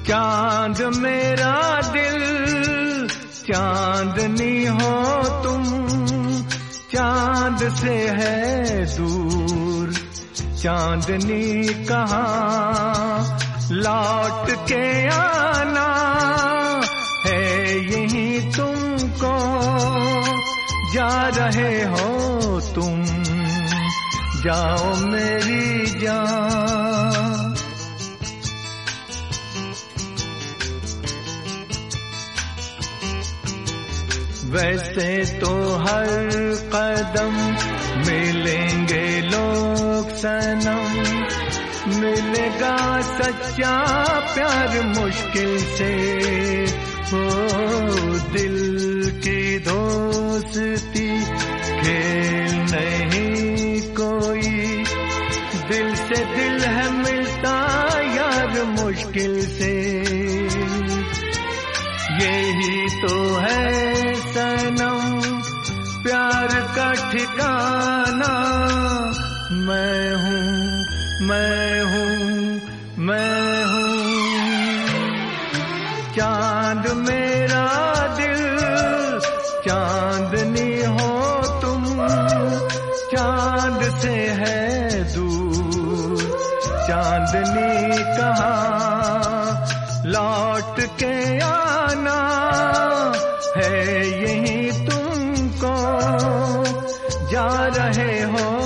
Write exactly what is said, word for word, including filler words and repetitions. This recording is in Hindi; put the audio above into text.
चांद मेरा दिल चांदनी हो तुम, चांद से है दूर चांदनी कहाँ, लौट के आना है यहीं तुमको, जा रहे हो तुम, जाओ मेरी जान। वैसे तो हर कदम मिलेंगे लोग सनम, मिलेगा सच्चा प्यार मुश्किल से, हो दिल की दोस्ती खेल नहीं कोई, दिल से दिल है मिलता यार मुश्किल से, यही तो है सनम प्यार का ठिकाना। मैं हूँ मैं हूँ मैं हूँ चांद मेरा दिल चांदनी हो तुम, चांद से है दूर चांदनी कहाँ, लौट के आना है यहीं तुमको, जा रहे हो